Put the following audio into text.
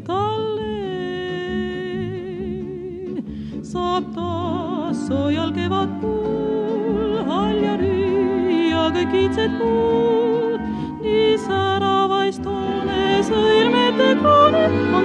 talle. Saab taas soojal kevadkuul haljarüü ja kõik iidsed puud. Nii säravais toone sõilmete kroonid on